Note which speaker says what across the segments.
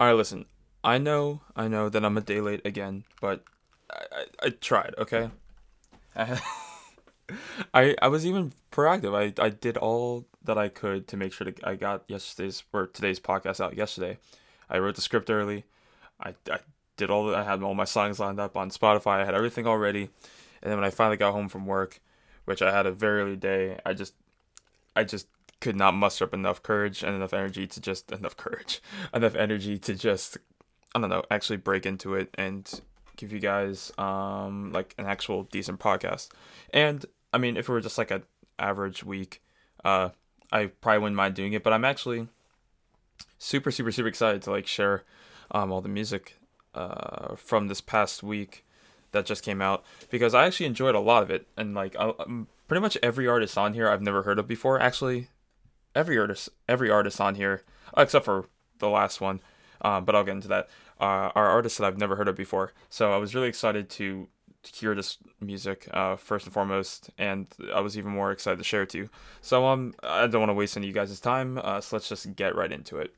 Speaker 1: All right, listen. I know that I'm a day late again, but I tried. Okay. I, I was even proactive. I did all that I could to make sure that I got today's podcast out yesterday. I wrote the script early. I did I had all my songs lined up on Spotify. I had everything all ready. And then when I finally got home from work, which I had a very early day, I just could not muster up enough courage and enough energy to just I don't know, actually break into it and give you guys like an actual decent podcast. And I mean, if it were just like an average week, I probably wouldn't mind doing it. But I'm actually super excited to like share all the music from this past week that just came out because I actually enjoyed a lot of it. And like pretty much every artist on here I've never heard of before. Actually, every artist on here except for the last one, but I'll get into that. Are artists that I've never heard of before. So I was really excited to hear this music first and foremost, and I was even more excited to share it to you. So I don't want to waste any of you guys' time. So let's just get right into it.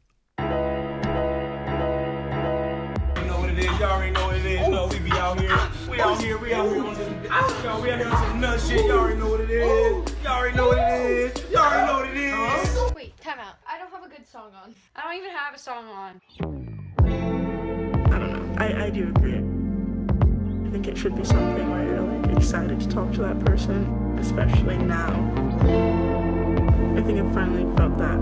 Speaker 2: You know what it is, y'all already know what it is. You know, we be out here. We out here on this. Y'all, we out here on some nut shit. Y'all already know what it is. Y'all already know what it is. Y'all already know what it is.
Speaker 3: Wait, time out. I don't have a good song on. I don't even have a song on.
Speaker 4: I don't know. I do agree. I think it should be something where you're like excited to talk to that person, especially now. I think I finally felt that.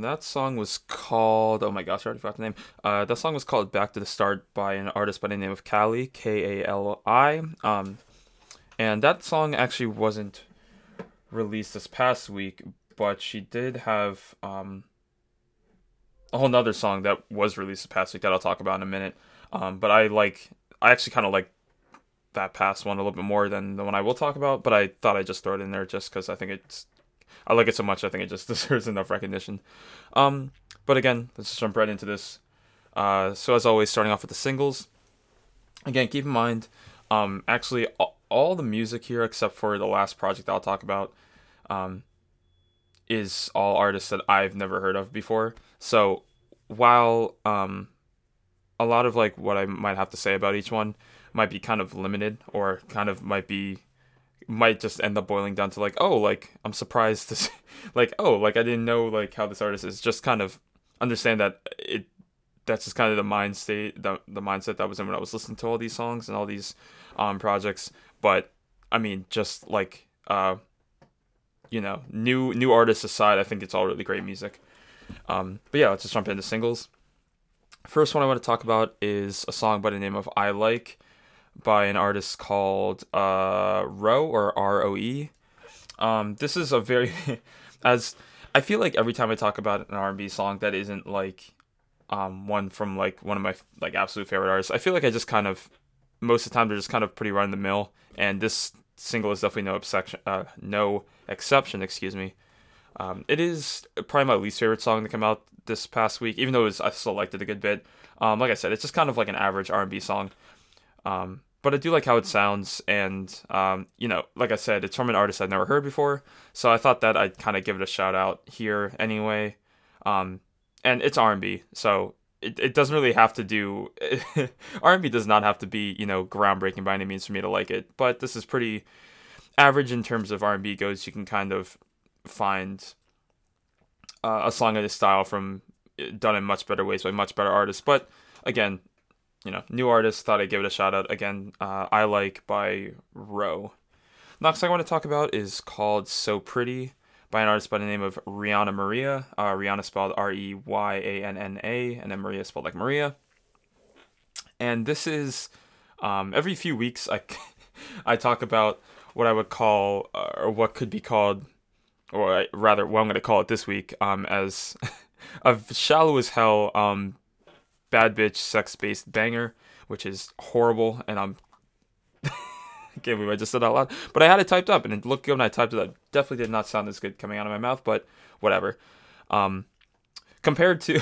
Speaker 1: That song was called, oh my gosh, I already forgot the name. That song was called Back to the Start by an artist by the name of Kali, Kali. And that song actually wasn't released this past week, but she did have a whole nother song that was released this past week that I'll talk about in a minute. But I actually kind of like that past one a little bit more than the one I will talk about, but I thought I'd just throw it in there just because I like it so much, I think it just deserves enough recognition. But again, let's just jump right into this. So as always, starting off with the singles. Again, keep in mind, actually, all the music here, except for the last project I'll talk about, is all artists that I've never heard of before. So while a lot of like what I might have to say about each one might be kind of limited, or kind of might just end up boiling down to like, oh, like I'm surprised to see, like, oh, like I didn't know like how this artist is. Just kind of understand that that's just kind of the mind state, the mindset that was in when I was listening to all these songs and all these projects. But I mean, just like new artists aside, I think it's all really great music. But yeah, let's just jump into singles. First one I want to talk about is a song by the name of I Like by an artist called Roe, or Roe. This is a very as I feel like every time I talk about an R&B song that isn't like one from like one of my like absolute favorite artists, I feel like I just kind of most of the time they're just kind of pretty run of the mill, and this single is definitely no exception. Excuse me. It is probably my least favorite song to come out this past week, even though I still liked it a good bit. Like I said, it's just kind of like an average R&B song. But I do like how it sounds, and like I said, it's from an artist I've never heard before, so I thought that I'd kind of give it a shout out here anyway. And it's R&B, so it doesn't really have to do R&B does not have to be groundbreaking by any means for me to like it, but this is pretty average in terms of R&B goes. You can kind of find a song of this style done in much better ways by much better artists, but again, new artists, thought I'd give it a shout out. Again, I Like by Roe. Next song I want to talk about is called So Pretty by an artist by the name of Rihanna Maria. Rihanna spelled Reyannna, and then Maria spelled like Maria. And this is, every few weeks I talk about what I would call, or what could be called, or rather what I'm going to call it this week, as a shallow as hell, bad bitch sex-based banger, which is horrible, and I can't believe I just said that out loud, but I had it typed up and it looked good when I typed it up. Definitely did not sound as good coming out of my mouth, but whatever. Compared to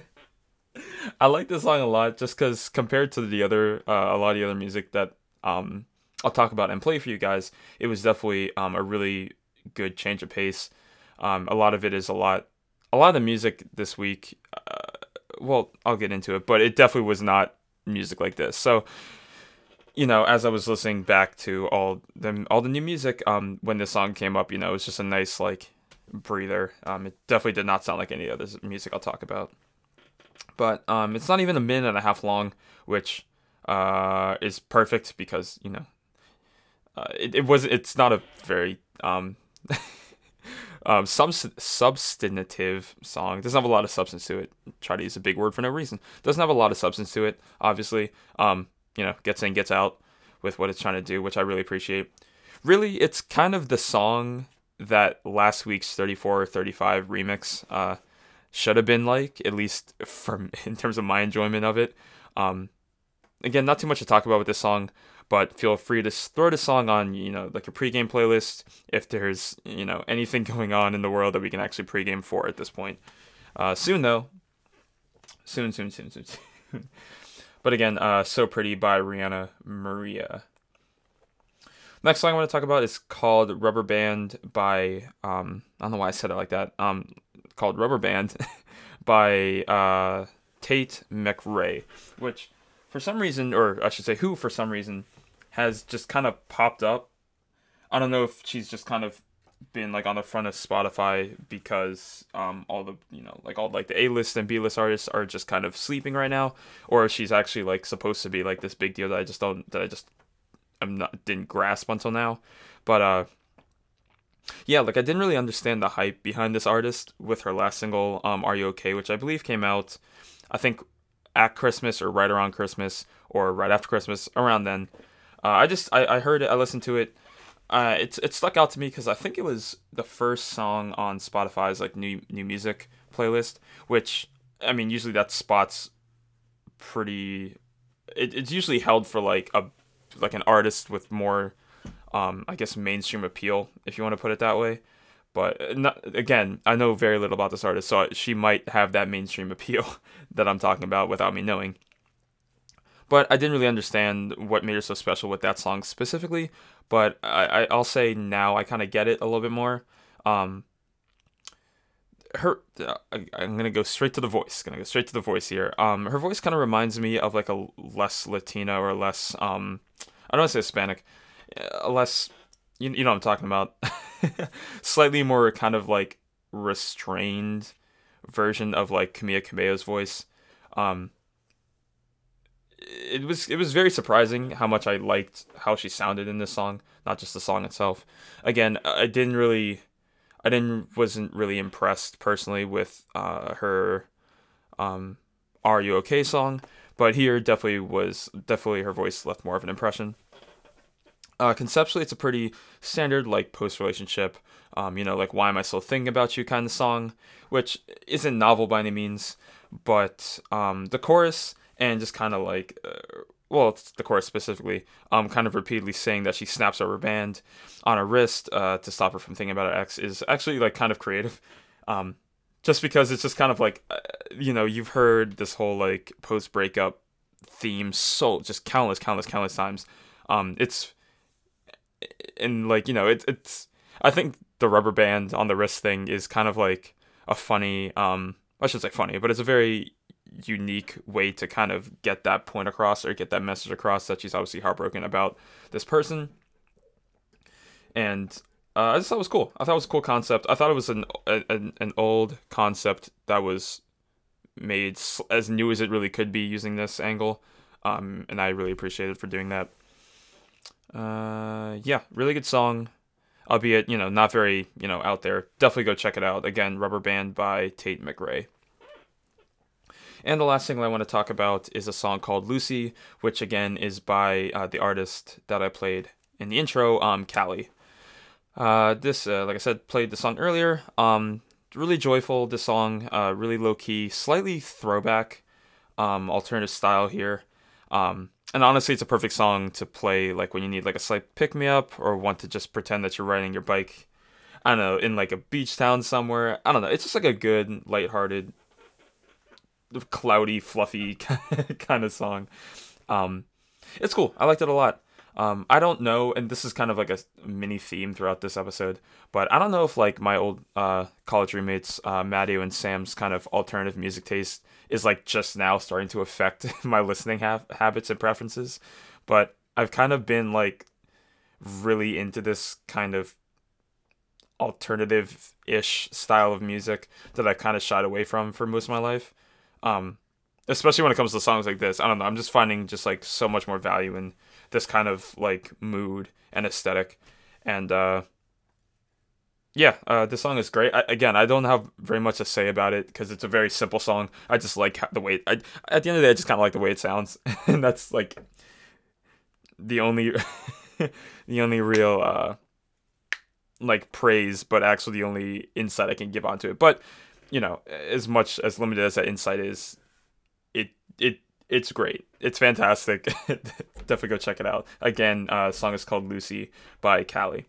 Speaker 1: I like this song a lot just because compared to the other a lot of the other music that I'll talk about and play for you guys, it was definitely a really good change of pace. A lot of it is a lot of the music this week, well, I'll get into it, but it definitely was not music like this. So, as I was listening back to all the new music, when this song came up, it was just a nice like breather. It definitely did not sound like any other music I'll talk about. But it's not even a minute and a half long, which is perfect because it's not a very substantive song. It doesn't have a lot of substance to it. Try to use a big word for no reason. Doesn't have a lot of substance to it, obviously. Gets in, gets out with what it's trying to do, which I really appreciate. Really, it's kind of the song that last week's 34 or 35 remix should have been like, at least in terms of my enjoyment of it. Again, not too much to talk about with this song, but feel free to throw the song on, like your pregame playlist if there's, anything going on in the world that we can actually pregame for at this point. Soon, though. Soon. But again, So Pretty by Rihanna Maria. Next song I want to talk about is called Rubber Band by, I don't know why I said it like that, called Rubber Band by Tate McRae, which for some reason, or I should say who for some reason, has just kind of popped up. I don't know if she's just kind of been like on the front of Spotify because all the all like the A-list and B-list artists are just kind of sleeping right now, or she's actually like supposed to be like this big deal that I just didn't grasp until now. But Yeah, like I didn't really understand the hype behind this artist with her last single, "Are You Okay," which I believe came out, I think, at Christmas or right around Christmas or right after Christmas, around then. I heard it, I listened to it. It stuck out to me because I think it was the first song on Spotify's like new music playlist, which I mean usually that spot's pretty. It's usually held for like an artist with more I guess mainstream appeal, if you want to put it that way. But not, again, I know very little about this artist, so she might have that mainstream appeal that I'm talking about without me knowing. But I didn't really understand what made her so special with that song specifically. But I'll say now I kind of get it a little bit more. Um, I'm gonna go straight to the voice. Gonna go straight to the voice here. Her voice kind of reminds me of like a less Latina or less I don't want to say Hispanic, a less you know what I'm talking about. Slightly more kind of like restrained version of like Camila Cabello's voice. Um, it was very surprising how much I liked how she sounded in this song, not just the song itself. Again, I didn't wasn't really impressed personally with her "Are You Okay" song, but here definitely her voice left more of an impression. Conceptually, it's a pretty standard like post relationship, like "Why Am I Still Thinking About You" kind of song, which isn't novel by any means, but the chorus and just kind of like well, it's the chorus specifically, kind of repeatedly saying that she snaps a rubber band on her wrist to stop her from thinking about her ex is actually like kind of creative. Just because it's just kind of like, you've heard this whole like post breakup theme so just countless times. It's and like it's I think the rubber band on the wrist thing is kind of like a funny I should say funny, but it's a very unique way to kind of get that point across or get that message across that she's obviously heartbroken about this person. And I just thought it was cool. I thought it was a cool concept. I thought it was an old concept that was made as new as it really could be using this angle. And I really appreciate it for doing that. Yeah, really good song. Albeit, not very, out there. Definitely go check it out. Again, Rubber Band by Tate McRae. And the last single I want to talk about is a song called Lucy, which again is by the artist that I played in the intro, Callie. This, like I said, played the song earlier. Really joyful, this song, really low-key, slightly throwback, alternative style here. And honestly, it's a perfect song to play like when you need like a slight pick-me-up or want to just pretend that you're riding your bike, I don't know, in like a beach town somewhere. I don't know, it's just like a good, lighthearted, cloudy, fluffy kind of song. It's cool. I liked it a lot. I don't know, and this is kind of like a mini theme throughout this episode, but I don't know if like my old college roommates, Matthew and Sam's kind of alternative music taste is like just now starting to affect my listening habits and preferences. But I've kind of been like really into this kind of alternative-ish style of music that I kind of shied away from for most of my life. Especially when it comes to songs like this. I don't know, I'm just finding just like so much more value in this kind of like mood and aesthetic. And this song is great. I don't have very much to say about it because it's a very simple song. I just like the way at the end of the day, I just kind of like the way it sounds. And that's like the only the only real like praise, but actually the only insight I can give onto it. But as much as limited as that insight is, it's great. It's fantastic. Definitely go check it out. Again, the song is called Lucy by Callie.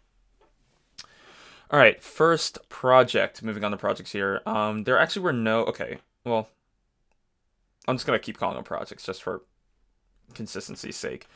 Speaker 1: All right, first project. Moving on to projects here. There actually were no. Okay, well, I'm just gonna keep calling them projects just for consistency's sake.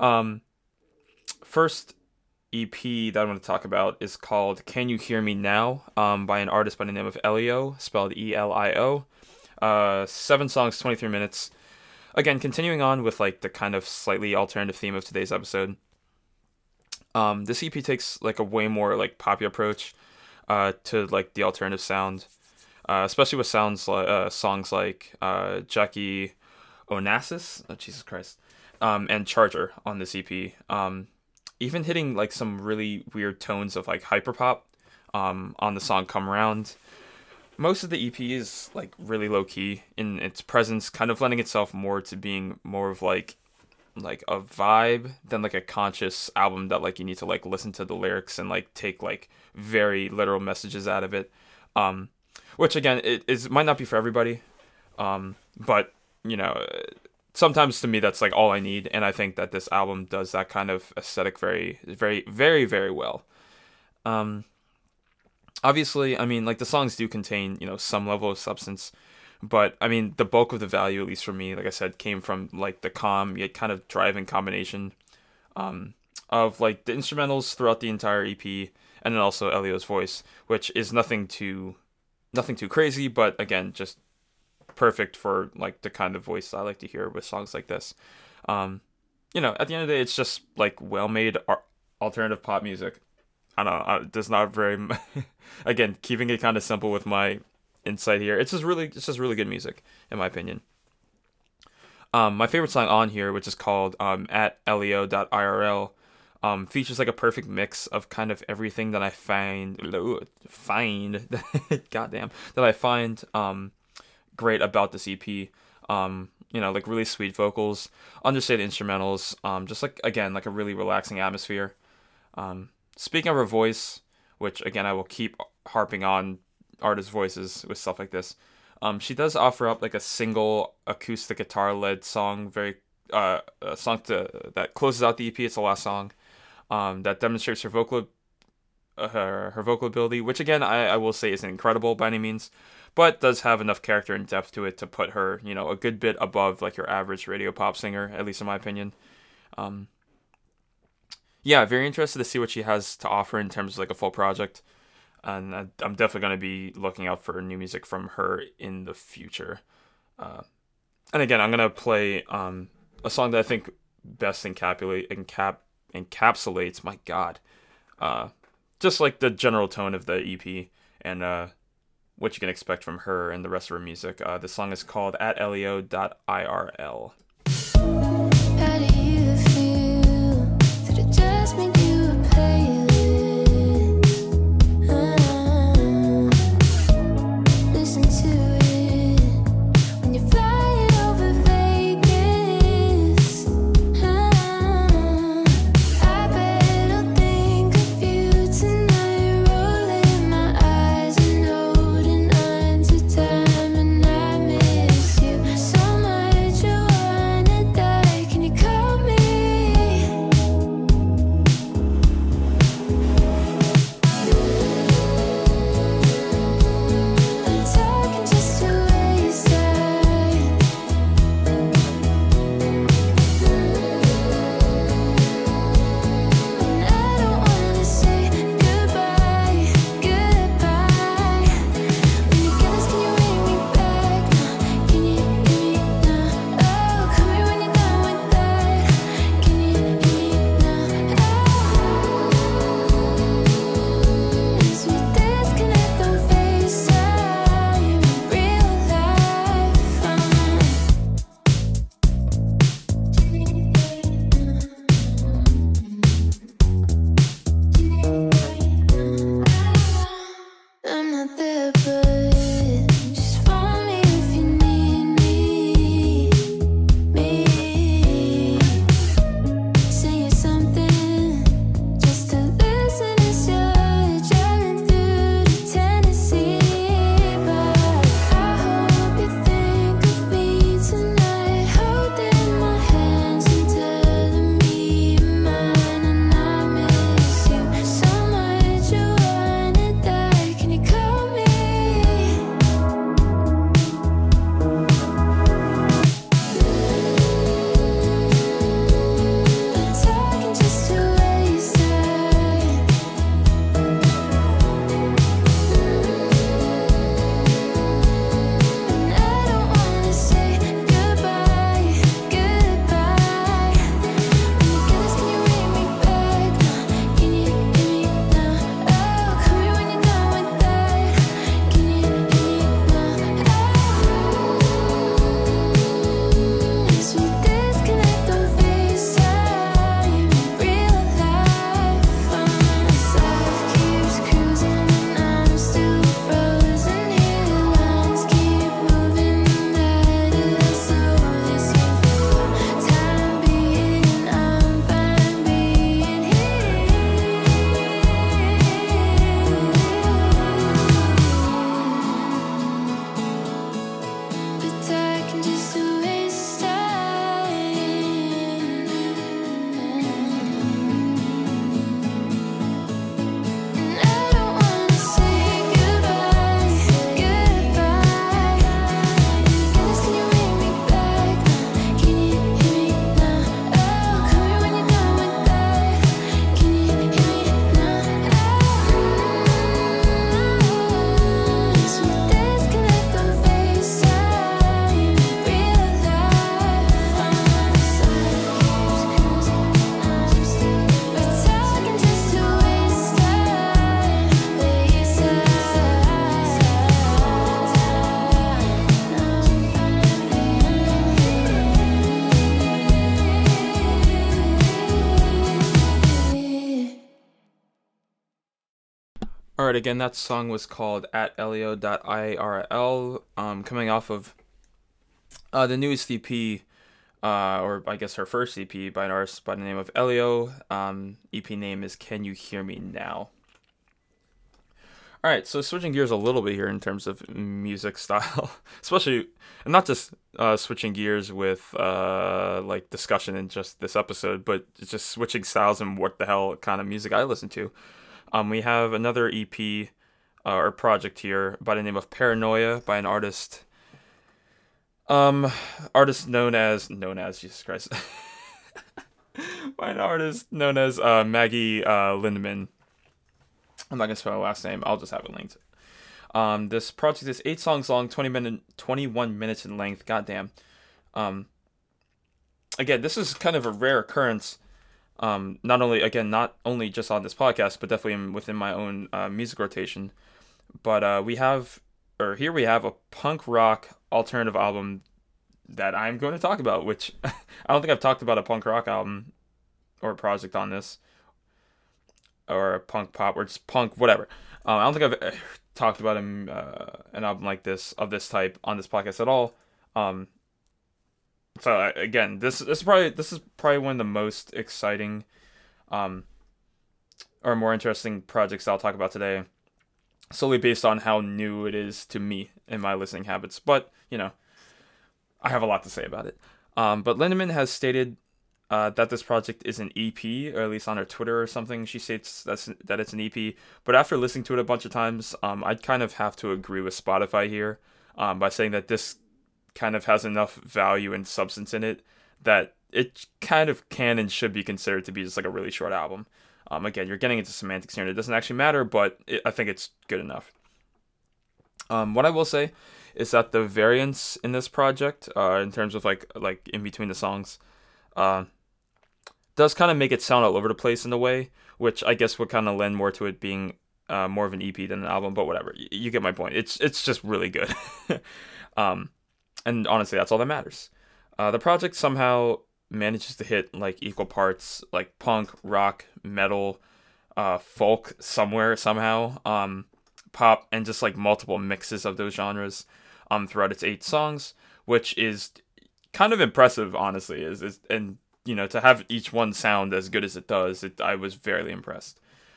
Speaker 1: First EP that I want to talk about is called "Can You Hear Me Now" by an artist by the name of Elio, spelled Elio. 7 songs, 23 minutes. Again, continuing on with like the kind of slightly alternative theme of today's episode. This EP takes like a way more like poppy approach to like the alternative sound, especially with songs like Jackie Onassis, oh Jesus Christ, and Charger on this EP. even hitting like some really weird tones of like hyperpop on the song Come Around. Most of the EP is like really low key in its presence, kind of lending itself more to being more of like a vibe than like a conscious album that like you need to like listen to the lyrics and like take like very literal messages out of it. Which again, it might not be for everybody, but you know, sometimes to me that's like all I need, and I think that this album does that kind of aesthetic very, very, very, very well. Obviously, I mean, like the songs do contain, you know, some level of substance, but I mean, the bulk of the value, at least for me, like I said, came from like the calm yet kind of driving combination of like the instrumentals throughout the entire EP, and then also Elio's voice, which is nothing too crazy, but again, just perfect for like the kind of voice I like to hear with songs like this. You know, at the end of the day, it's just like well-made alternative pop music. I don't know, there's not very again, keeping it kind of simple with my insight here. It's just really good music, in my opinion. My favorite song on here, which is called at Elio.irl, features like a perfect mix of kind of everything that I goddamn, that I find great about this EP. You know, like really sweet vocals, understated instrumentals, just like, again, like a really relaxing atmosphere. Speaking of her voice, which again I will keep harping on artist voices with stuff like this, she does offer up like a single acoustic guitar led song, a song that closes out the EP. It's the last song, that demonstrates her vocal ability, which again I will say isn't incredible by any means, but does have enough character and depth to it to put her, you know, a good bit above like your average radio pop singer, at least in my opinion. Yeah, very interested to see what she has to offer in terms of like a full project, and I'm definitely going to be looking out for new music from her in the future. And again, I'm going to play a song that I think best encapsulates, my God, just like the general tone of the EP and what you can expect from her and the rest of her music. The song is called at Elio.irl.
Speaker 5: How do you feel? Did it just make you a playlist? Listen to it when you're flying over Vegas. I bet I'll think of you tonight, rolling my eyes and holding on to time, and I miss you so much. You are
Speaker 1: All right, again, that song was called at Elio.irl, coming off of the newest EP, or I guess her first EP by an artist by the name of Elio. EP name is Can You Hear Me Now? All right, so switching gears a little bit here in terms of music style, especially, and not just switching gears with like discussion in just this episode, but just switching styles and what the hell kind of music I listen to. We have another EP or project here by the name of Paranoia by an artist known as Jesus Christ by an artist known as Maggie Lindemann. I'm not gonna spell her last name. I'll just have it linked. This project is 8 songs long, 21 minutes in length. Goddamn. Again, this is kind of a rare occurrence. Not only just on this podcast, but definitely within my own music rotation. But here we have a punk rock alternative album that I'm going to talk about, which I don't think I've talked about a punk rock album or a project on this, or a punk pop, or just punk, whatever. I don't think I've talked about an album like this, of this type, on this podcast at all. So again, this is probably one of the most exciting, or more interesting projects I'll talk about today, solely based on how new it is to me and my listening habits. But I have a lot to say about it. But Lindemann has stated that this project is an EP, or at least on her Twitter or something, she states that it's an EP. But after listening to it a bunch of times, I'd kind of have to agree with Spotify here, by saying that this kind of has enough value and substance in it that it kind of can and should be considered to be just like a really short album. Again, you're getting into semantics here, and it doesn't actually matter, but I think it's good enough. What I will say is that the variance in this project, in terms of like in between the songs, does kind of make it sound all over the place in a way, which I guess would kind of lend more to it being more of an EP than an album. But whatever, you get my point. It's just really good. And honestly, that's all that matters. The project somehow manages to hit like equal parts like punk, rock, metal, folk somehow, pop, and just like multiple mixes of those genres throughout its 8 songs, which is kind of impressive, honestly. And to have each one sound as good as it does, I was very impressed.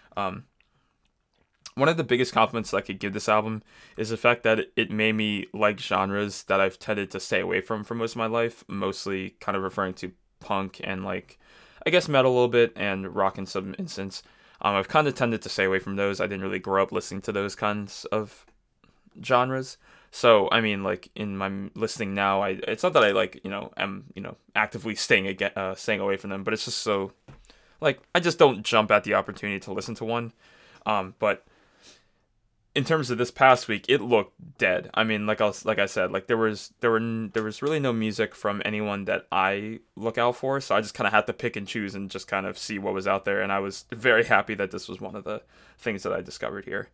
Speaker 1: One of the biggest compliments I could give this album is the fact that it made me like genres that I've tended to stay away from for most of my life, mostly kind of referring to punk and like, I guess, metal a little bit, and rock in some instance. I've kind of tended to stay away from those. I didn't really grow up listening to those kinds of genres. So, I mean, like, in my listening now, it's not that I, am, actively staying away from them, but it's just so, like, I just don't jump at the opportunity to listen to one. But in terms of this past week, it looked dead. I mean, like I said, like there was really no music from anyone that I look out for, so I just kind of had to pick and choose and just kind of see what was out there, and I was very happy that this was one of the things that I discovered here.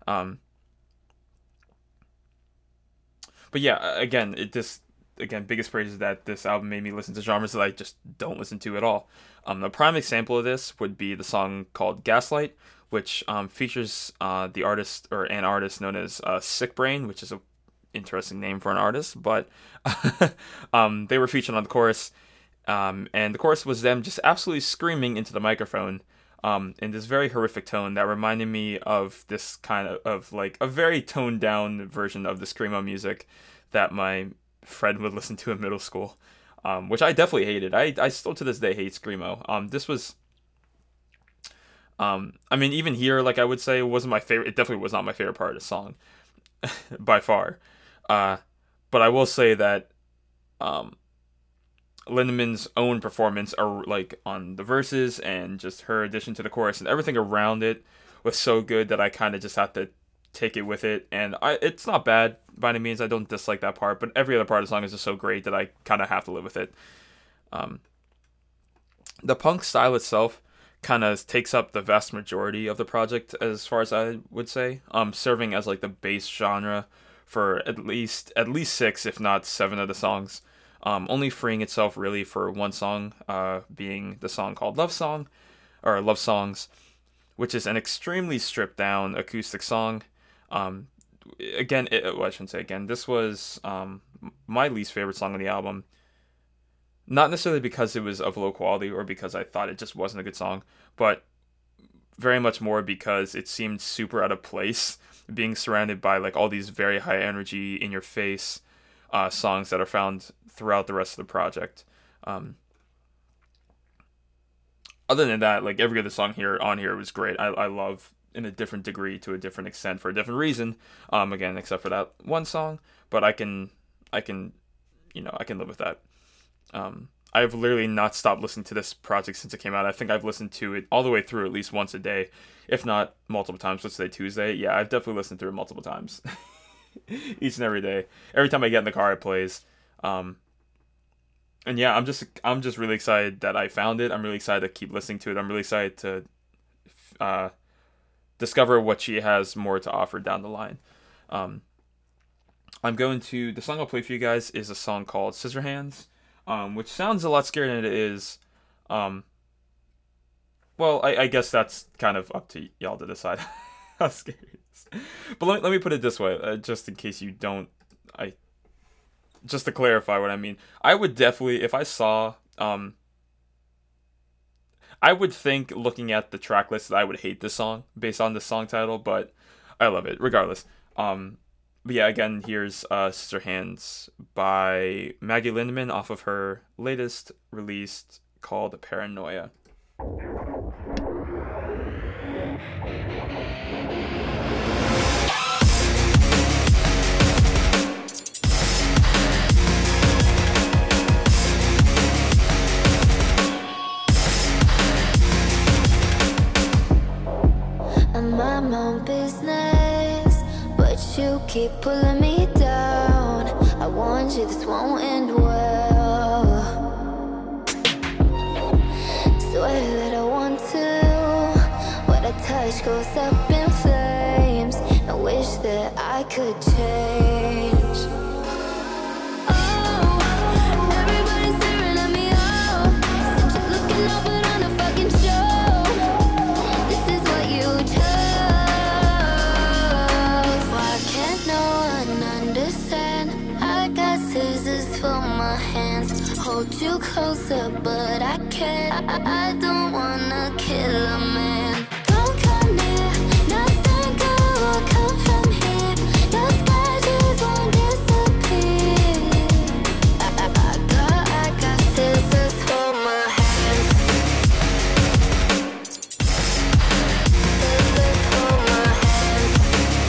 Speaker 1: But yeah, again, biggest praise is that this album made me listen to genres that I just don't listen to at all. The prime example of this would be the song called Gaslight, which features the artist, or an artist known as Sick Brain, which is a interesting name for an artist, but they were featured on the chorus, and the chorus was them just absolutely screaming into the microphone in this very horrific tone that reminded me of this kind of like a very toned down version of the screamo music that my friend would listen to in middle school, which I definitely hated. I still to this day hate screamo. This was I mean, even here, like I would say, it wasn't my favorite. It definitely was not my favorite part of the song, by far. But I will say that Lindemann's own performance, are like on the verses and just her addition to the chorus and everything around it, was so good that I kind of just had to take it with it. And it's not bad by any means. I don't dislike that part, but every other part of the song is just so great that I kind of have to live with it. The punk style itself kind of takes up the vast majority of the project, as far as I would say, serving as like the base genre for at least 6, if not 7 of the songs, only freeing itself really for one song, being the song called Love Song, or Love Songs, which is an extremely stripped down acoustic song. Again, well, I shouldn't say again. This was my least favorite song on the album. Not necessarily because it was of low quality or because I thought it just wasn't a good song, but very much more because it seemed super out of place, being surrounded by like all these very high energy, in your face songs that are found throughout the rest of the project. Other than that, like every other song on here was great. I love in a different degree to a different extent for a different reason. Again, except for that one song, but I can live with that. I've literally not stopped listening to this project since it came out. I think I've listened to it all the way through at least once a day, if not multiple times. Let's say Tuesday. Yeah, I've definitely listened through it multiple times. Each and every day. Every time I get in the car, it plays. And yeah, I'm just really excited that I found it. I'm really excited to keep listening to it. I'm really excited to discover what she has more to offer down the line. The song I'll play for you guys is a song called Scissorhands, which sounds a lot scarier than it is. Well, I guess that's kind of up to y'all to decide how scary it is. But let me put it this way, just in case you don't, just to clarify what I mean. I would definitely, if I saw, I would think, looking at the track list, that I would hate this song based on the song title, but I love it regardless. But yeah, again, here's Scissorhands by Maggie Lindemann off of her latest release called Paranoia.
Speaker 5: I'm my own business, but you keep pulling me down. I warned you this won't end well. Swear that I want to. What I touch goes up in flames. I wish that I could change. Oh, everybody's staring at me. Oh, said you're looking up, but on a fucking show. This is what you chose. Why can't no one understand? I got scissors for my hands. Hold you closer, but I can't. I don't wanna kill a man. Don't come near, nothing good will come from here. Your scratches won't disappear. I got scissors for my hands. Scissors for my hands.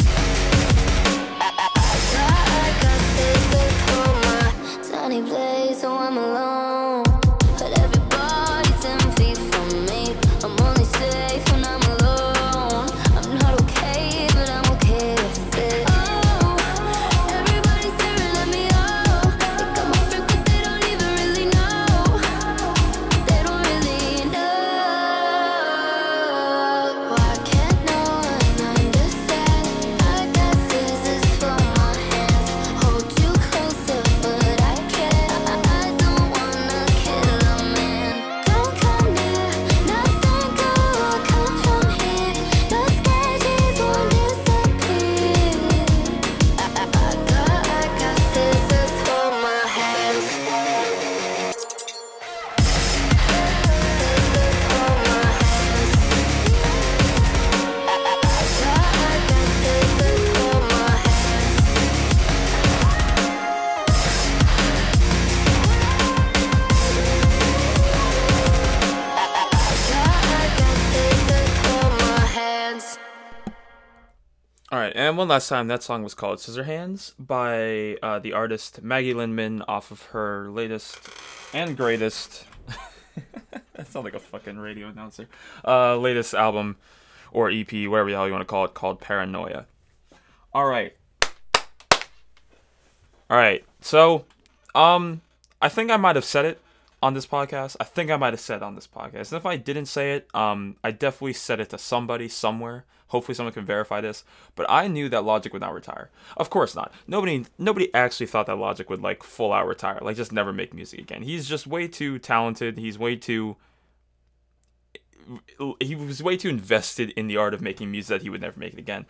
Speaker 5: I got scissors for my tiny place, so I'm alone. But everybody's 10 feet from me. I'm only safe when I'm alone. I'm not okay, but I'm okay with it. Oh, everybody's staring at me. Oh, they got my friend, but they don't even really know. They don't really know. Why can't no one understand? I got scissors for my hands. Hold you closer, but I can't. I don't wanna kill a man. Don't come near, nothing good will come from here. Your scratches won't disappear. I got scissors for my hands. Scissors for my hands. I got scissors for my hands. I got scissors for my hands.
Speaker 1: Alright, and one last time, that song was called Scissorhands by the artist Maggie Lindemann off of her latest and greatest, that sounds like a fucking radio announcer, latest album, or EP, whatever the hell you want to call it, called Paranoia. Alright, so, I think I might have said it on this podcast. And if I didn't say it, I definitely said it to somebody somewhere. Hopefully someone can verify this. But I knew that Logic would not retire. Of course not. Nobody actually thought that Logic would like full out retire. Like just never make music again. He's just way too talented. He's way too he was way too invested in the art of making music that he would never make it again.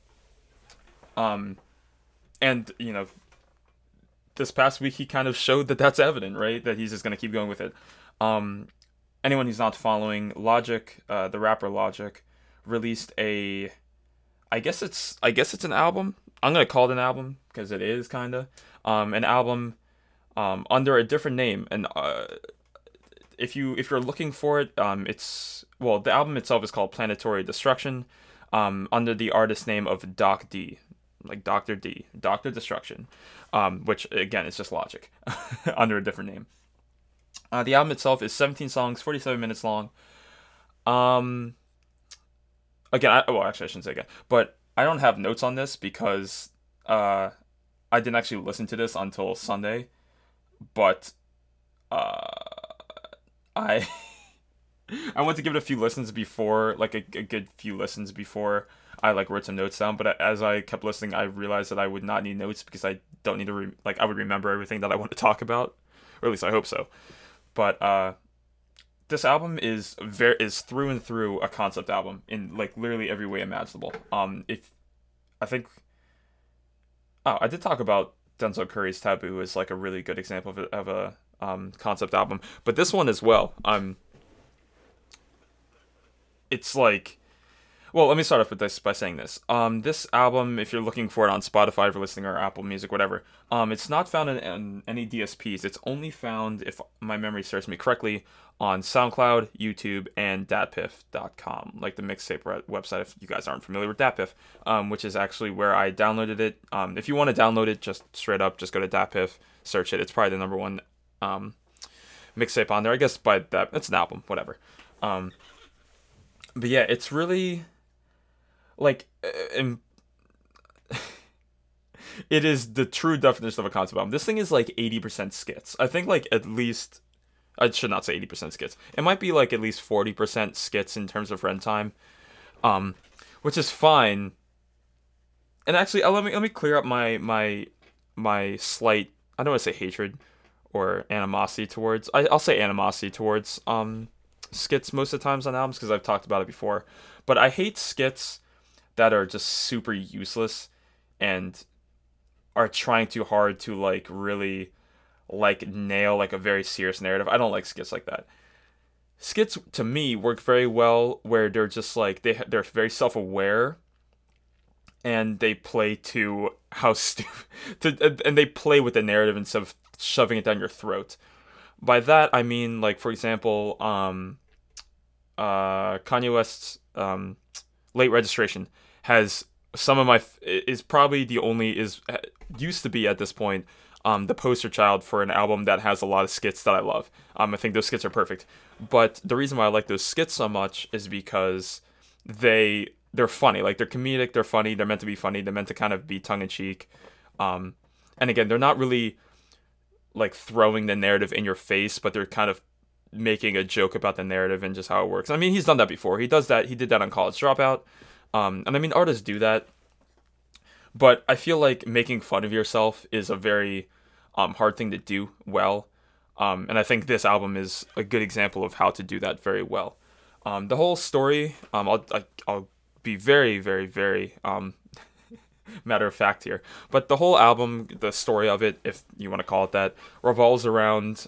Speaker 1: And you know, this past week he kind of showed that that's evident, right? That he's just gonna keep going with it. Anyone who's not following, Logic, the rapper Logic, released a, I guess it's an album. I'm gonna call it an album because it is kinda an album under a different name. And if you're looking for it, the album itself is called Planetary Destruction, under the artist name of Doc D, like Dr. D, Dr. Destruction, which again is just Logic under a different name. The album itself is 17 songs, 47 minutes long. Again, actually I shouldn't say again, but I don't have notes on this because I didn't actually listen to this until Sunday, but I I went to give it a few listens before, like a good few listens before I like wrote some notes down. But as I kept listening, I realized that I would not need notes because I don't need to I would remember everything that I want to talk about, or at least I hope so. But this album is through and through a concept album in like literally every way imaginable. I did talk about Denzel Curry's Taboo as like a really good example of a concept album, but this one as well. It's like, well, let me start off with this by saying this. This album, if you're looking for it on Spotify for listening or Apple Music, whatever, it's not found in any DSPs. It's only found, if my memory serves me correctly, on SoundCloud, YouTube, and datpiff.com, like the mixtape website, if you guys aren't familiar with Datpiff, which is actually where I downloaded it. If you want to download it, just straight up, just go to Datpiff, search it. It's probably the number one mixtape on there. I guess by that, it's an album, whatever. But yeah, it's really like it is the true definition of a concept album. This thing is like 80% skits. I think like at least, I should not say 80% skits. It might be like at least 40% skits in terms of runtime, which is fine. And actually, let me clear up my slight, I don't want to say hatred or animosity towards. I'll say animosity towards skits most of the times on albums because I've talked about it before. But I hate skits that are just super useless and are trying too hard to like really like nail like a very serious narrative. I don't like skits like that. Skits to me work very well where they're just like they're very self-aware and they play to how stupid and they play with the narrative instead of shoving it down your throat. By that I mean, like, for example, Kanye West's Late Registration has some of my is probably the only used to be at this point the poster child for an album that has a lot of skits that I love. I think those skits are perfect. But the reason why I like those skits so much is because they're funny. Like, they're comedic, they're funny, they're meant to be funny, they're meant to kind of be tongue-in-cheek. And again, they're not really like throwing the narrative in your face, but they're kind of making a joke about the narrative and just how it works. I mean, he's done that before. He did that on College Dropout. And I mean, artists do that. But I feel like making fun of yourself is a very hard thing to do well. And I think this album is a good example of how to do that very well. The whole story, I'll be very, very, very matter of fact here. But the whole album, the story of it, if you want to call it that, revolves around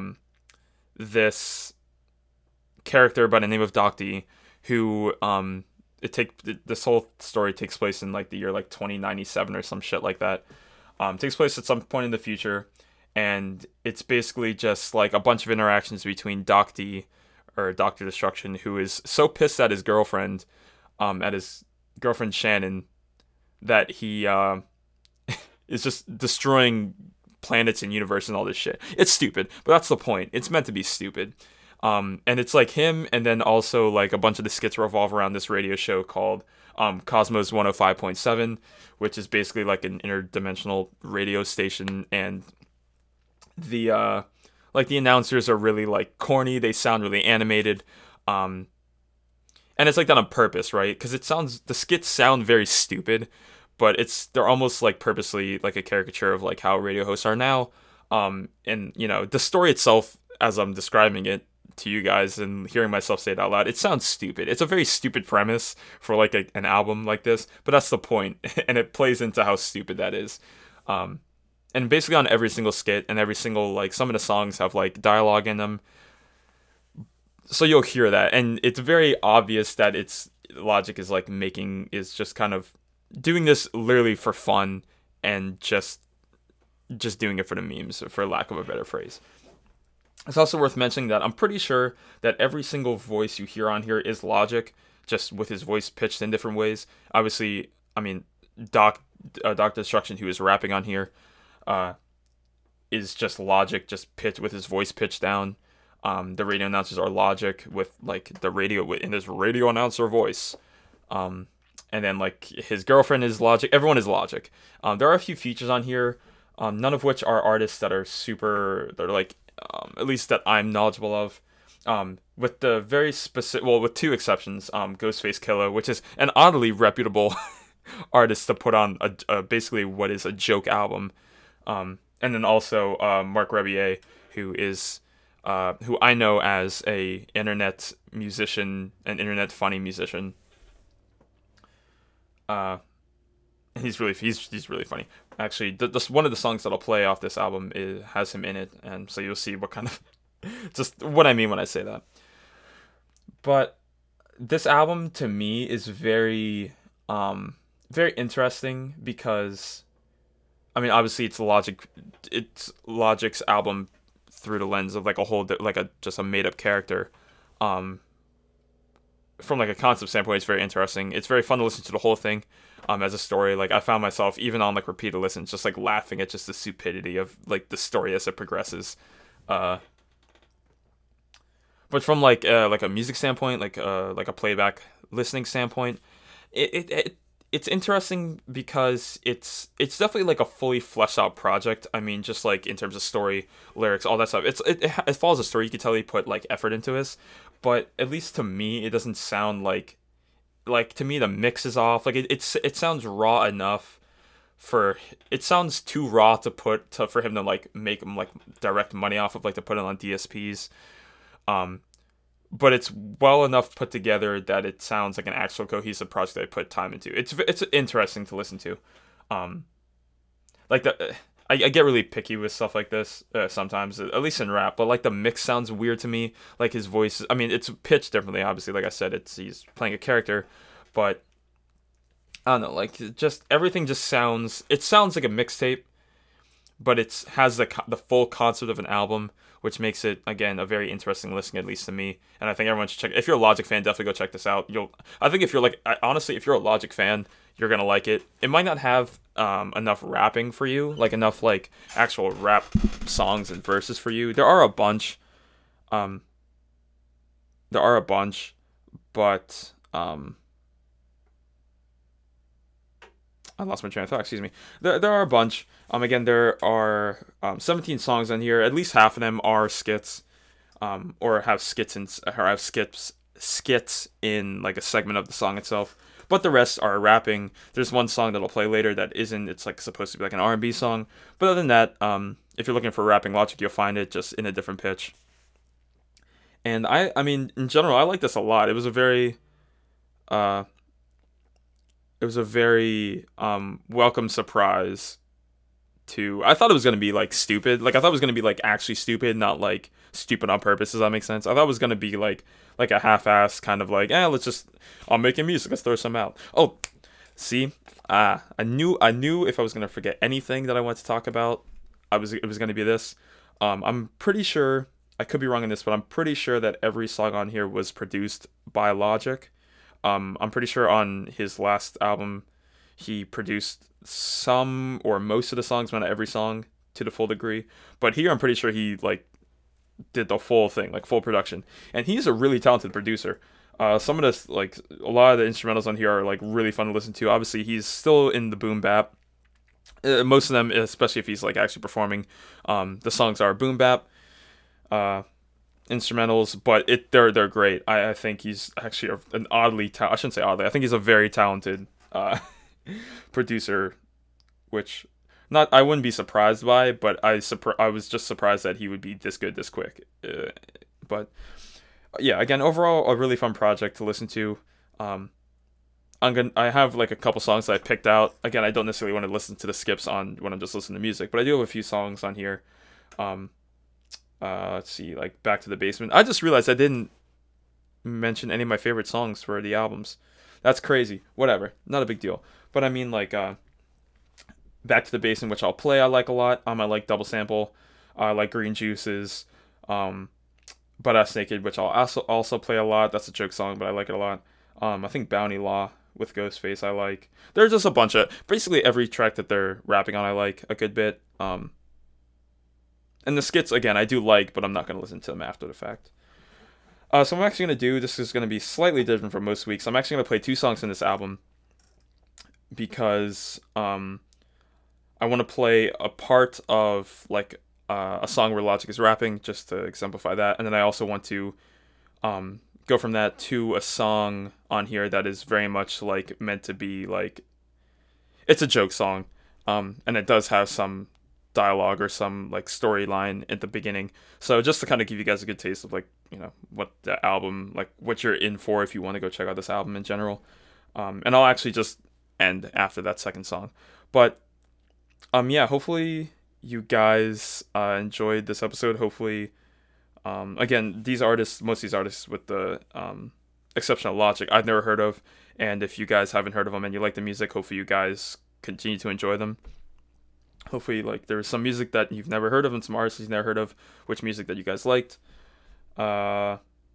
Speaker 1: this character by the name of Doc D, who this whole story takes place in like the year like 2097 or some shit like that. Takes place at some point in the future, and it's basically just like a bunch of interactions between Doc D, or Dr. Destruction, who is so pissed at his girlfriend, Shannon, that he is just destroying planets and universe and all this shit. It's stupid, but that's the point. It's meant to be stupid. And it's like him, and then also like a bunch of the skits revolve around this radio show called Cosmos 105.7, which is basically like an interdimensional radio station, and the announcers are really like corny. They sound really animated, and it's like done on purpose, right? Because the skits sound very stupid, but they're almost like purposely like a caricature of like how radio hosts are now. And you know, the story itself, as I'm describing it, to you guys and hearing myself say it out loud, it sounds stupid. It's a very stupid premise for like an album like this, but that's the point, and it plays into how stupid that is. And basically on every single skit and every single, like, some of the songs have like dialogue in them, so you'll hear that, and it's very obvious that Logic is like is just kind of doing this literally for fun and just doing it for the memes, for lack of a better phrase. It's also worth mentioning that I'm pretty sure that every single voice you hear on here is Logic, just with his voice pitched in different ways. Obviously, I mean, Dr. Destruction, who is rapping on here, is just Logic, just pitched with his voice pitched down. The radio announcers are Logic with like the radio in his radio announcer voice. And then like his girlfriend is Logic. Everyone is Logic. There are a few features on here, none of which are artists that are like, at least that I'm knowledgeable of. With the very specific, well, with two exceptions, Ghostface Killah, which is an oddly reputable artist to put on a basically what is a joke album. And then also Marc Rebillet, who I know as a internet musician, an internet funny musician. He's really funny. Actually, one of the songs that'll play off this album has him in it, and so you'll see what kind of just what I mean when I say that. But this album to me is very very interesting because, I mean, obviously it's Logic's album through the lens of like just a made up character. From like a concept standpoint, it's very interesting. It's very fun to listen to the whole thing. As a story, like I found myself even on like repeated listens, just like laughing at just the stupidity of like the story as it progresses. But from like a music standpoint, like a playback listening standpoint, it's interesting because it's definitely like a fully fleshed out project. I mean, just like in terms of story, lyrics, all that stuff. It follows a story. You can tell he put like effort into this, but at least to me, it doesn't sound like to me the mix is off. Like it sounds raw enough it sounds too raw for him to like make him like direct money off of, like to put it on DSPs. But it's well enough put together that it sounds like an actual cohesive project that I put time into. It's interesting to listen to. I get really picky with stuff like this sometimes, at least in rap. But like the mix sounds weird to me. Like his voice, I mean, it's pitched differently. Obviously, like I said, he's playing a character, but I don't know. Like just everything just sounds. It sounds like a mixtape, but it has the full concept of an album, which makes it, again, a very interesting listen, at least to me. And I think everyone should check. If you're a Logic fan, definitely go check this out. I think if you're like, honestly, if you're a Logic fan, you're gonna like it. It might not have enough rapping for you, like enough like actual rap songs and verses for you. There are a bunch. But I lost my train of thought. Excuse me. There are a bunch. Again, there are 17 songs on here. At least half of them are skits, or have skits in like a segment of the song itself. But the rest are rapping. There's one song that'll play later that isn't. It's like supposed to be like an R&B song. But other than that, if you're looking for rapping Logic, you'll find it just in a different pitch. And I mean, in general, I like this a lot. It was a very welcome surprise. I thought it was gonna be like stupid. Like I thought it was gonna be like actually stupid, not like stupid on purpose. Does that make sense? I thought it was gonna be like a half-ass kind of like, I'm making music, let's throw some out. Oh, see, I knew if I was gonna forget anything that I wanted to talk about, it was gonna be this. I'm pretty sure, I could be wrong on this, but I'm pretty sure that every song on here was produced by Logic. I'm pretty sure on his last album, he produced some or most of the songs, but not every song to the full degree. But here, I'm pretty sure he like did the full thing, like full production. And he's a really talented producer. Some of this, like a lot of the instrumentals on here are like really fun to listen to. Obviously, he's still in the boom bap. Most of them, especially if he's like actually performing, the songs are boom bap instrumentals, but they're great. I think he's actually an oddly I shouldn't say oddly. I think he's a very talented producer, which I wouldn't be surprised by, but I was just surprised that he would be this good this quick. But yeah, again, overall, a really fun project to listen to. I have like a couple songs that I picked out. Again, I don't necessarily want to listen to the skips on when I'm just listening to music, but I do have a few songs on here. Let's see, like Back to the Basement. I just realized I didn't mention any of my favorite songs for the albums. That's crazy. Whatever, not a big deal. But I mean, like Back to the Basement, which I'll play, I like a lot. I like Double Sample. I like Green Juices. Butt Ass Naked, which I'll also play a lot. That's a joke song, but I like it a lot. I think Bounty Law with Ghostface I like. There's just a bunch of, basically every track that they're rapping on I like a good bit. And the skits, again, I do like, but I'm not going to listen to them after the fact. So I'm actually going to do, this is going to be slightly different from most weeks. I'm actually going to play 2 songs in this album because I want to play a part of like a song where Logic is rapping, just to exemplify that. And then I also want to go from that to a song on here that is very much like meant to be like, it's a joke song, and it does have some dialogue or some like storyline at the beginning. So just to kind of give you guys a good taste of like, you know, what the album, like what you're in for if you want to go check out this album in general. And I'll actually just end after that second song. But yeah, hopefully you guys enjoyed this episode. Hopefully, again, most of these artists with the exception of Logic, I've never heard of. And if you guys haven't heard of them and you like the music, hopefully you guys continue to enjoy them. Hopefully, like, there's some music that you've never heard of and some artists you've never heard of, which music that you guys liked. Yeah,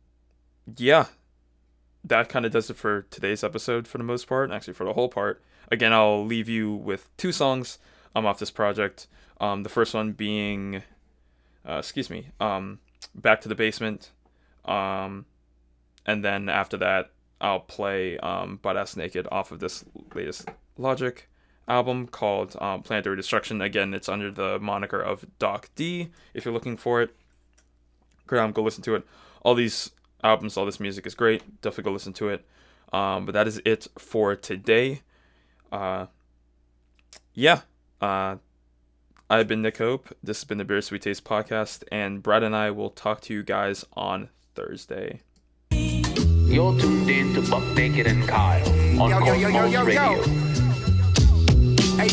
Speaker 1: that kind of does it for today's episode for the most part, actually for the whole part. Again, I'll leave you with 2 songs off this project. The first one being, Back to the Basement. And then after that, I'll play Butt Ass Naked off of this latest Logic album called Planetary Destruction. Again, it's under the moniker of Doc D, if you're looking for it. Go listen to it. All these albums, all this music is great. Definitely go listen to it. But that is it for today. I've been Nick Hope. This has been the Bittersweet Taste Podcast, and Brad and I will talk to you guys on Thursday.
Speaker 6: You're tuned in to Buck Naked and Kyle on Cosmos Radio.
Speaker 7: Hey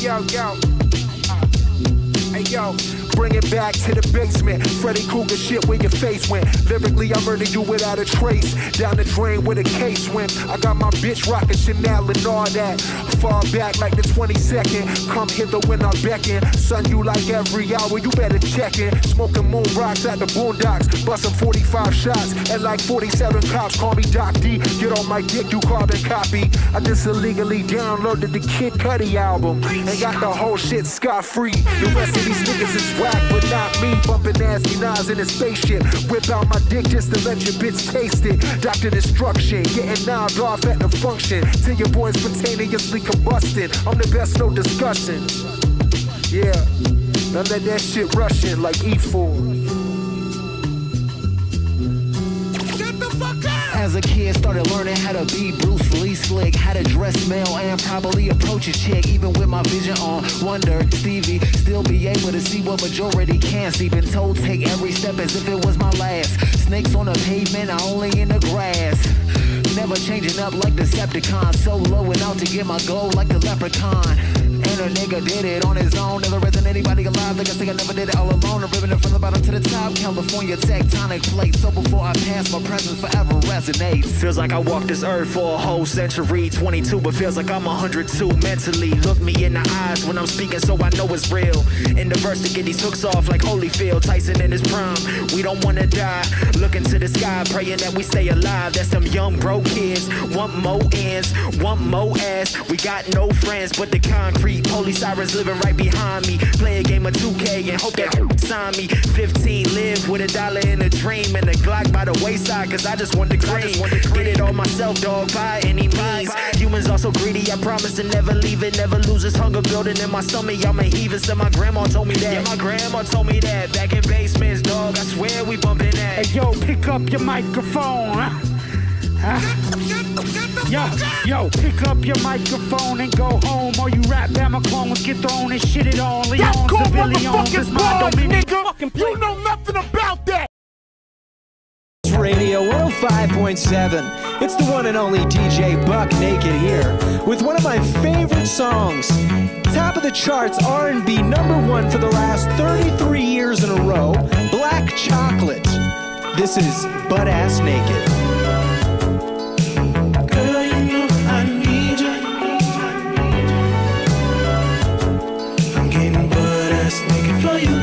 Speaker 7: yo, bring it back to the basement. Freddy Krueger shit where your face went. Lyrically, I murdered you without a trace. Down the drain where the case went. I got my bitch rocking Chanel and all that. Far back like the 22nd. Come hither when I beckon. Son, you like every hour, you better check in. Smoking moon rocks at the boondocks. Busting 45 shots and like 47 cops. Call me Doc D. Get on my dick, you carbon copy. I just illegally downloaded the Kid Cudi album and got the whole shit scot-free. The rest of these niggas is whack, but not me. Bumping nasty knives in a spaceship. Whip out my dick just to let your bitch taste it. Dr. Destruction, getting knobbed off at the function. Till your boys spontaneously combusting. I'm the best, no discussion. Yeah, now let that shit rushing like E4.
Speaker 8: As a kid, started learning how to be Bruce Lee slick, how to dress male and probably approach a chick, even with my vision on. Wonder, Stevie, still be able to see what majority can't see. Been told take every step as if it was my last. Snakes on the pavement, I only in the grass. Never changing up like Decepticon. Solo and out to get my goal like the leprechaun. And a nigga did it on his own. Never read anybody alive. Like I say, I never did it all alone. I'm ripping it from the bottom to the top. California tectonic plate. So before I pass, my presence forever resonates.
Speaker 9: Feels like I walked this earth for a whole century. 22, but feels like I'm 102 mentally. Look me in the eyes when I'm speaking, so I know it's real. In the verse to get these hooks off like Holyfield. Tyson in his prime. We don't wanna die. Looking to the sky, praying that we stay alive. That's them young broke kids. Want more ends, want more ass. We got no friends but the concrete. Police sirens living right behind me. Play a game of 2K and hope that sign me. 15 live with $1 in a dream and a Glock by the wayside, cause I just want the cream. Get it all myself, dog, by any means. Humans are so greedy, I promise to never leave it. Never lose this hunger building in my stomach. I'm a heaving, so my grandma told me that. Yeah, my grandma told me that. Back in basements, dog, I swear we bumping that.
Speaker 10: Hey, yo, pick up your microphone, huh? Yo, pick up your microphone and go home. All you rap Bama clones get thrown and shit it on. Leon civilian, this my domain.
Speaker 7: You know nothing about that.
Speaker 11: Radio 105.7. It's the one and only DJ Buck Naked here with one of my favorite songs. Top of the charts, R&B #1 for the last 33 years in a row, Black Chocolate. This is Butt Ass Naked.
Speaker 2: Girl, you know I need you. I'm getting butt ass naked for you.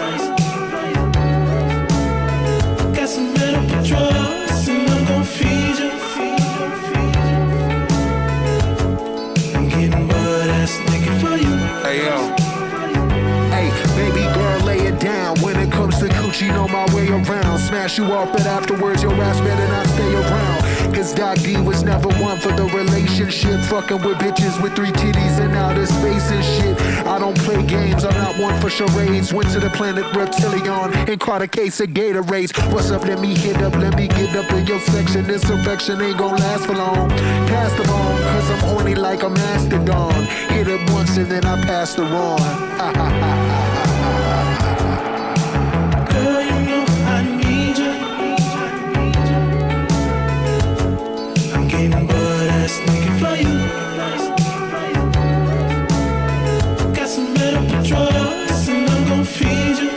Speaker 2: Got some medical drugs and I'm gon' feed you. I'm getting butt ass naked for you.
Speaker 7: Hey, yo. Hey, baby girl, lay it down. When it comes to coochie, know my way around. Smash you off, but afterwards your ass better not stay around. Cause Doc D was never one for the relationship. Fucking with bitches with 3 titties and outer space and shit. I don't play games, I'm not one for charades. Went to the planet Reptilion and caught a case of Gatorades. What's up, let me hit up, let me get up in your section. This affection ain't gon' last for long. Pass them on, cause I'm horny like a mastodon. Hit it once and then I pass the on.
Speaker 2: Girl, you know I need you. I'm getting butt ass naked for you. Got some medical drugs and I'm gon' feed you.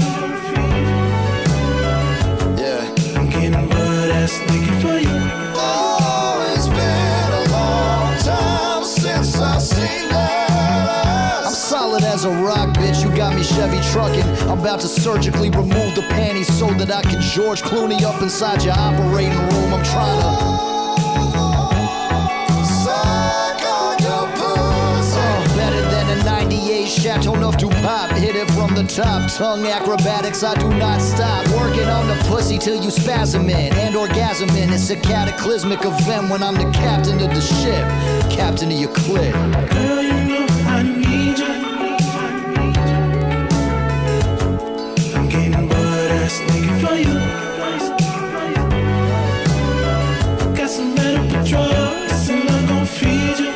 Speaker 2: Yeah. I'm getting butt ass naked for you.
Speaker 12: Oh, it's been a long time since I've seen that. I'm solid as a rock, bitch. You got me Chevy trucking. I'm about to surgically remove the panties so that I can George Clooney up inside your operating room. I'm trying to suck on your pussy. Better than a 98 Chateauneuf du Pape. Hit it from the top. Tongue acrobatics, I do not stop. Working on the pussy till you spasmin' and orgasmin'. It's a cataclysmic event when I'm the captain of the ship. Captain of your clip.
Speaker 2: Girl, you know I need you. I'm getting butt ass naked for you. Got some medical drugs and I'm gon' feed you.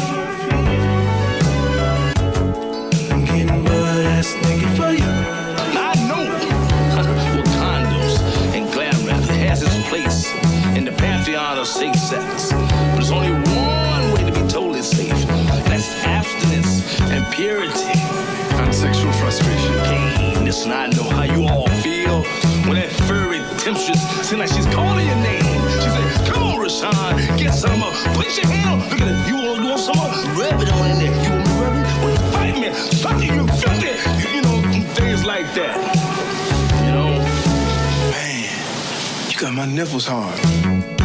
Speaker 2: I'm getting butt ass naked for you.
Speaker 13: I know Wakandos and glam rap has its place in the pantheon of safe sex. But there's only one way to be totally safe, and that's abstinence and purity. And sexual frustration. Hey, listen, I know how you all feel when that furry temptress seems like she's calling your name. She said, come on, Rashawn, get some up. Put your hand on. Look at it. You want some more? Rub it on in there. You want me to rub it? Well, you fight me. Suck it, you feel it. You know, things like that. You know?
Speaker 2: Man, you got my nipples hard.